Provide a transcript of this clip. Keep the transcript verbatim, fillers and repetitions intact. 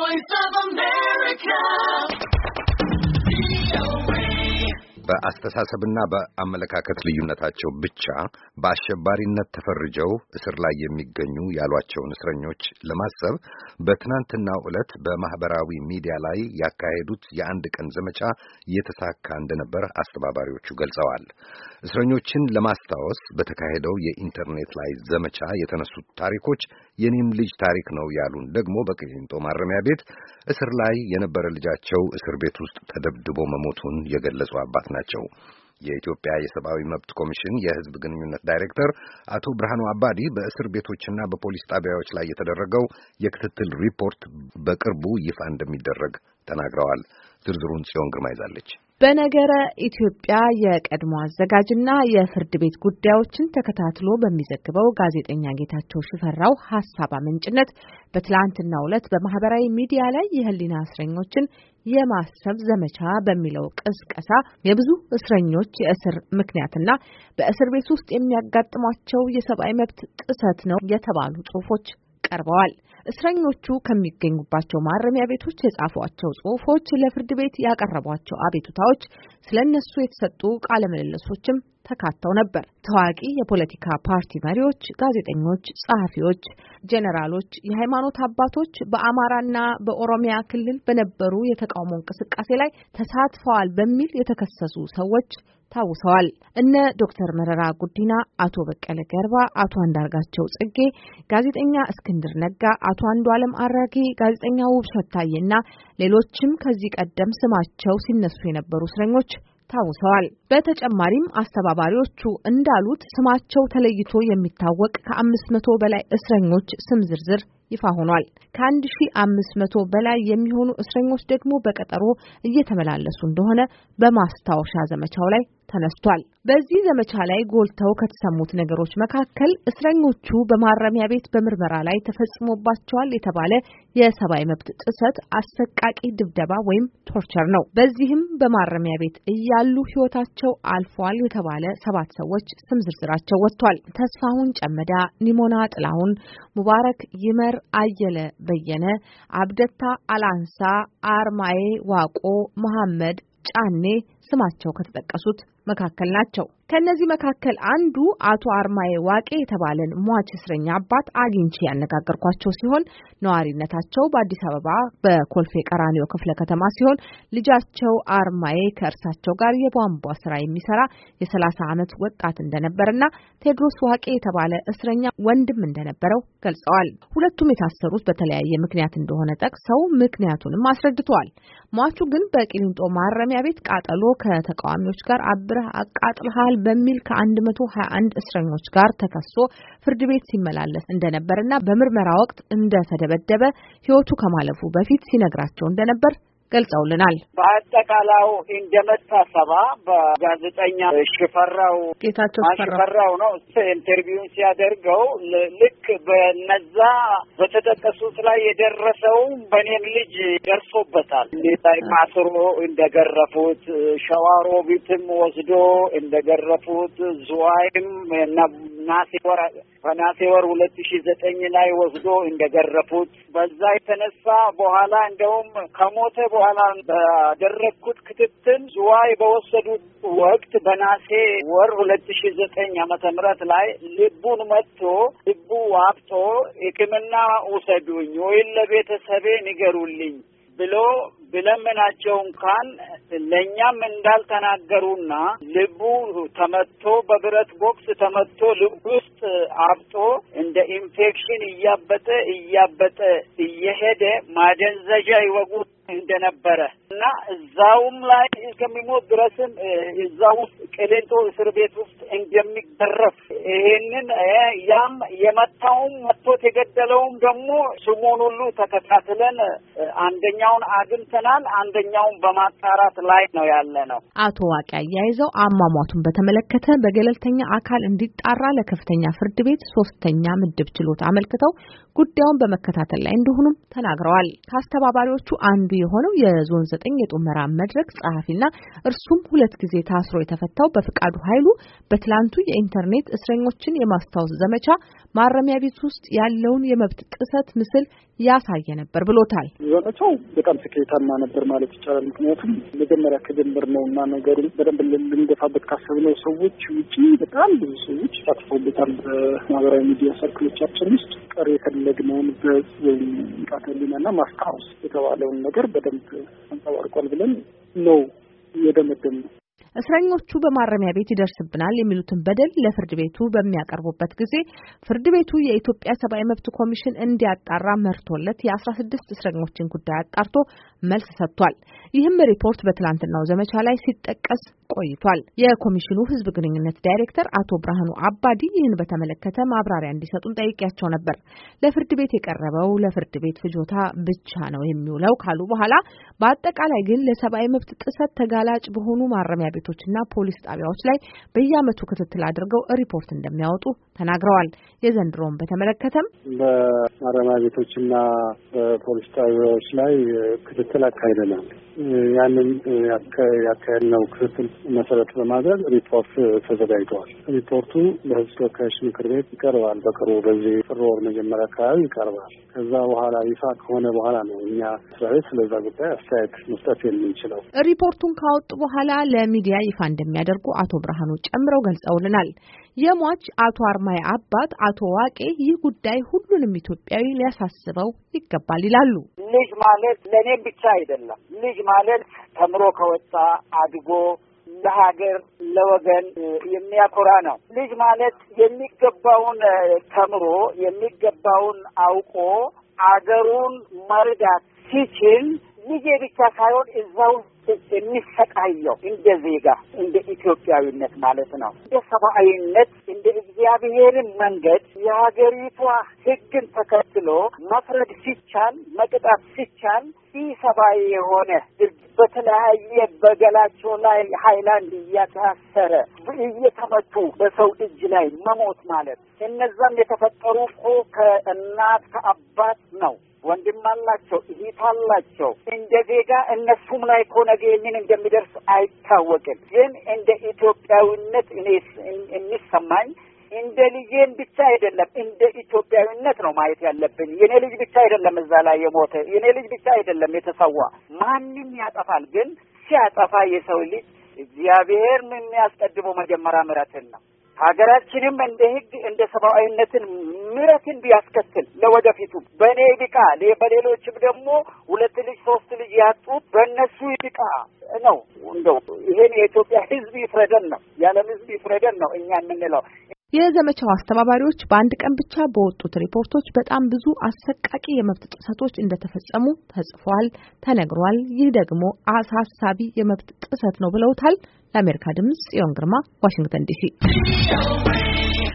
Voice of America. በአስተሳሰብና በአመለካከት ልዩነታቸው ብቻ በአሸባሪነት ተፈርጀው እስር ላይ የሚገኙ ያሏቸውን እስረኞች ለማሰብ በትናንትናው ዕለት በማህበራዊ ሚዲያ ላይ ያካሄዱት የአንድ ቀን ዘመቻ የተሳካ እንደነበር አስተባባሪዎቹ ገልጸዋል። እስረኞችን ለማስታወስ በተካሄደው የኢንተርኔት ላይ ዘመቻ የተነሱት ታሪኮች የኔም ልጅ ታሪክ ነው ያሉን ደግሞ በቂሊንጦ ማረሚያ ቤት እስር ላይ የነበረ ልጃቸው እስር ቤት ውስጥ ተደብድቦ መሞቱን የገለጹ አባት ናቸው። የኢትዮጵያ የሰብአዊ መብት ኮሚሽን የሕዝብ ግንኙነት ዳይሬክተር አቶ ብርሃኑ አባዲ በእስር ቤቶችና በፖሊስ ጣቢያዎች ላይ የተደረገው የክትትል ሪፖርት በቅርቡ ይፋ እንደሚደረግ ተናግረዋል። ዝርዝሩን ጽዮን ግርማ ይዛለች። በነገረ ኢትዮጵያ የቀድሞ አዘጋጅና የፍርድ ቤት ጉዳዮችን ተከታትሎ በሚዘግበው ጋዜጠኛ ጌታቸው ሽፈራው ሐሳብ አመንጭነት በትላንትናው ዕለት በማህበራዊ ሚዲያ ላይ የህሊና እስረኞችን የማሰብ ዘመቻ በሚለው ቅስቀሳ የብዙ እስረኞች የእስር ምክንያትና በእስር ቤት ውስጥ የሚያጋጥሟቸው የሰብአዊ መብት ጥሰት ነው የተባሉ ጽሑፎች ቀርበዋል። እስረኞቹ ከሚገኙባቸው ማረሚያ ቤቶች የጻፏቸው ጽሑፎች፣ ለፍርድ ቤት ያቀረቧቸው አቤቱታዎች፣ ስለነሱ የተሰጡ ቃለ ምልልሶችም ተካተው ነበር። ታዋቂ የፖለቲካ ፓርቲ መሪዎች፣ ጋዜጠኞች፣ ጸሐፊዎች፣ ጄኔራሎች፣ የሃይማኖት አባቶች በአማራና በኦሮሚያ ክልል በነበሩ የተቃውሞ እንቅስቃሴ ላይ ተሳትፈዋል በሚል የተከሰሱ ሰዎች ታውሰዋል። እነ ዶክተር መረራ ጉዲና፣ አቶ በቀለ ገርባ፣ አቶ አንዳርጋቸው ጽጌ፣ ጋዜጠኛ እስክንድር ነጋ፣ አቶ አንዱዓለም አራጌ፣ ጋዜጠኛ ውብሸት ታዬና ሌሎችም ከዚህ ቀደም ስማቸው ሲነሱ የነበሩ እስረኞች ታውሰዋል። በተጨማሪም አስተባባሪዎቹ እንዳሉት ስማቸው ተለይቶ የሚታወቅ ከአምስት መቶ በላይ እስረኞች ስም ዝርዝር ይፋ ሆኗል። ከአንድ ሺህ አምስት መቶ በላይ የሚሆኑ እስረኞች ደግሞ በቀጠሮ እየተመላለሱ እንደሆነ በማስታወሻ ዘመቻው ላይ ተነስቷል። በዚህ ዘመቻ ላይ ጎልተው ከተሰሙት ነገሮች መካከል እስረኞቹ በማረሚያ ቤት በምርመራ ላይ ተፈጽሞባቸዋል የተባለ የሰብአዊ መብት ጥሰት፣ አሰቃቂ ድብደባ ወይም ቶርቸር ነው። በዚህም በማረሚያ ቤት እያሉ ሕይወታቸው አልፏል የተባለ ሰባት ሰዎች ስም ዝርዝራቸው ወጥቷል። ተስፋሁን ጨመዳ፣ ኒሞና ጥላሁን፣ ሙባረክ ይመር፣ አየለ በየነ፣ አብደታ አላንሳ፣ አርማዬ ዋቆ፣ መሐመድ ጫኔ ስማቸው ከተጠቀሱት መካከል ናቸው። ከነዚህ መካከል አንዱ አቶ አርማዬ ዋቄ የተባለን ሟች እስረኛ አባት አግኝቼ ያነጋገርኳቸው ሲሆን ነዋሪነታቸው በአዲስ አበባ በኮልፌ ቀራኒዮ ክፍለ ከተማ ሲሆን ልጃቸው አርማዬ ከእርሳቸው ጋር የቧንቧ ስራ የሚሰራ የሰላሳ ዓመት ወጣት እንደነበርና ቴድሮስ ዋቄ የተባለ እስረኛ ወንድም እንደነበረው ገልጸዋል። ሁለቱም የታሰሩት በተለያየ ምክንያት እንደሆነ ጠቅሰው ምክንያቱንም አስረድተዋል። ሟቹ ግን በቂሊንጦ ማረሚያ ቤት ቃጠሎ ከተቃዋሚዎች ጋር አብረህ አቃጥልሃል በሚል ከአንድ መቶ ሀያ አንድ እስረኞች ጋር ተከሶ ፍርድ ቤት ሲመላለስ እንደነበርና በምርመራ ወቅት እንደተደበደበ ሕይወቱ ከማለፉ በፊት ሲነግራቸው እንደነበር ገልጸውልናል። በአጠቃላው እንደመታሰባ በጋዜጠኛ ሽፈራው ጌታቸው ሽፈራው ነው ኢንተርቪውን ሲያደርገው ልክ በነዛ በተጠቀሱት ላይ የደረሰው በኔም ልጅ ደርሶበታል። ላይ ማስሮ እንደገረፉት፣ ሸዋሮቢትም ወስዶ እንደገረፉት፣ ዝዋይም ናሴ ወር በናሴ ወር ሁለት ሺህ ዘጠኝ ላይ ወስዶ እንደገረፉት በዛ የተነሳ በኋላ እንደውም ከሞተ በኋላ ባደረግኩት ክትትል ዝዋይ በወሰዱት ወቅት በናሴ ወር ሁለት ሺህ ዘጠኝ ዓመተ ምህረት ላይ ልቡን መጥቶ ልቡ ዋብጦ ሕክምና ውሰዱኝ ወይም ለቤተሰቤ ንገሩልኝ ብሎ ብለምናቸው እንኳን ለኛም እንዳልተናገሩና ልቡ ተመቶ በብረት ቦክስ ተመቶ ልቡ ውስጥ አብጦ እንደ ኢንፌክሽን እያበጠ እያበጠ እየሄደ ማደንዘዣ ይወጉት እንደነበረ እና እዛውም ላይ እስከሚሞት ድረስም እዛው ውስጥ ቂሊንጦ እስር ቤት ውስጥ እንደሚገረፍ ይሄንን ያም የመታውም መቶት የገደለውም ደግሞ ስሙን ሁሉ ተከታትለን አንደኛውን አግኝተናል። አንደኛውን በማጣራት ላይ ነው ያለ ነው። አቶ ዋቂ አያይዘው አሟሟቱን በተመለከተ በገለልተኛ አካል እንዲጣራ ለከፍተኛ ፍርድ ቤት ሶስተኛ ምድብ ችሎት አመልክተው ጉዳዩን በመከታተል ላይ እንደሆኑም ተናግረዋል። ከአስተባባሪዎቹ አንዱ የሆነው የዞን ዘጠኝ የጦመራ መድረክ ጸሐፊና እርሱም ሁለት ጊዜ ታስሮ የተፈታው በፍቃዱ ኃይሉ በትላንቱ የኢንተርኔት እስረኞችን የማስታወስ ዘመቻ ማረሚያ ቤት ውስጥ ያለውን የመብት ጥሰት ምስል ያሳየ ነበር ብሎታል። ዘመቻው በጣም ስኬታማ ነበር ማለት ይቻላል። ምክንያቱም መጀመሪያ ከጀመርነውና ነገሩን በደንብ ልንገፋበት ካሰብነው ሰዎች ውጪ በጣም ብዙ ሰዎች ተሳትፈውበታል። በማህበራዊ ሚዲያ ሰርክሎቻችን ውስጥ ቀሪ የፈለግነውን በዝ ወይም ቃተሊናና ማስታወስ የተባለውን ነገር በደንብ አንጸባርቋል ብለን ነው የደመደምነው። እስረኞቹ በማረሚያ ቤት ይደርስብናል የሚሉትን በደል ለፍርድ ቤቱ በሚያቀርቡበት ጊዜ ፍርድ ቤቱ የኢትዮጵያ ሰብአዊ መብት ኮሚሽን እንዲያጣራ መርቶለት የአስራ ስድስት እስረኞችን ጉዳይ አጣርቶ መልስ ሰጥቷል። ይህም ሪፖርት በትላንትናው ዘመቻ ላይ ሲጠቀስ ቆይቷል። የኮሚሽኑ ሕዝብ ግንኙነት ዳይሬክተር አቶ ብርሃኑ አባዲ ይህን በተመለከተ ማብራሪያ እንዲሰጡን ጠይቄያቸው ነበር። ለፍርድ ቤት የቀረበው ለፍርድ ቤት ፍጆታ ብቻ ነው የሚውለው ካሉ በኋላ በአጠቃላይ ግን ለሰብአዊ መብት ጥሰት ተጋላጭ በሆኑ ማረሚያ ቤቶችና ፖሊስ ጣቢያዎች ላይ በየዓመቱ ክትትል አድርገው ሪፖርት እንደሚያወጡ ተናግረዋል። የዘንድሮውን በተመለከተም በማረሚያ ቤቶችና በፖሊስ ጣቢያዎች ላይ ክትትል አካሂደናል። ያንን ያካሄድነው ክትትል መሰረት በማድረግ ሪፖርት ተዘጋጅተዋል። ሪፖርቱ ለሕዝብ ተወካዮች ምክር ቤት ይቀርባል። በቅርቡ በዚህ ጥር ወር መጀመሪያ አካባቢ ይቀርባል። ከዛ በኋላ ይፋ ከሆነ በኋላ ነው እኛ መስሪያ ቤት ስለዛ ጉዳይ አስተያየት መስጠት የምንችለው። ሪፖርቱን ካወጡ በኋላ ለሚዲያ ይፋ እንደሚያደርጉ አቶ ብርሃኑ ጨምረው ገልጸውልናል። የሟች አቶ አርማይ አባት አቶ ዋቄ ይህ ጉዳይ ሁሉንም ኢትዮጵያዊ ሊያሳስበው ይገባል ይላሉ። ልጅ ማለት ለእኔም ብቻ አይደለም። ልጅ ማለት ተምሮ ከወጣ አድጎ ለሀገር ለወገን የሚያኮራ ነው። ልጅ ማለት የሚገባውን ተምሮ የሚገባውን አውቆ አገሩን መርዳት ሲችል ልጄ ብቻ ሳይሆን እዛው የሚሰቃየው እንደ ዜጋ እንደ ኢትዮጵያዊነት ማለት ነው። እንደ ሰብአዊነት እንደ እግዚአብሔርን መንገድ የሀገሪቷ ሕግን ተከትሎ መፍረድ ሲቻል መቅጣት ሲቻል ይህ ሰብአዊ የሆነ በተለያየ በገላቸው ላይ ሃይላንድ እያታሰረ እየተመቱ በሰው እጅ ላይ መሞት ማለት እነዛም የተፈጠሩ እኮ ከእናት ከአባት ነው። ወንድም አላቸው፣ እህት አላቸው። እንደ ዜጋ እነሱም ላይ እኮ ነገ ምን እንደሚደርስ አይታወቅም። ግን እንደ ኢትዮጵያዊነት እኔ የሚሰማኝ እንደ ልጄም ብቻ አይደለም እንደ ኢትዮጵያዊነት ነው ማየት ያለብን። የኔ ልጅ ብቻ አይደለም እዛ ላይ የሞተ፣ የኔ ልጅ ብቻ አይደለም የተሰዋ። ማንም ያጠፋል። ግን ሲያጠፋ የሰው ልጅ እግዚአብሔር ምን የሚያስቀድመው መጀመሪያ ምሕረትን ነው። ሀገራችንም እንደ ሕግ እንደ ሰብአዊነትን ምሕረትን ቢያስከትል ለወደፊቱ በእኔ ይብቃ፣ በሌሎችም ደግሞ ሁለት ልጅ ሶስት ልጅ ያጡት በእነሱ ይብቃ ነው። እንደው ይሄን የኢትዮጵያ ሕዝብ ይፍረደን ነው፣ የዓለም ሕዝብ ይፍረደን ነው እኛ የምንለው። የዘመቻው አስተባባሪዎች በአንድ ቀን ብቻ በወጡት ሪፖርቶች በጣም ብዙ አሰቃቂ የመብት ጥሰቶች እንደተፈጸሙ ተጽፏል፣ ተነግሯል። ይህ ደግሞ አሳሳቢ የመብት ጥሰት ነው ብለውታል። ለአሜሪካ ድምጽ ጽዮን ግርማ፣ ዋሽንግተን ዲሲ።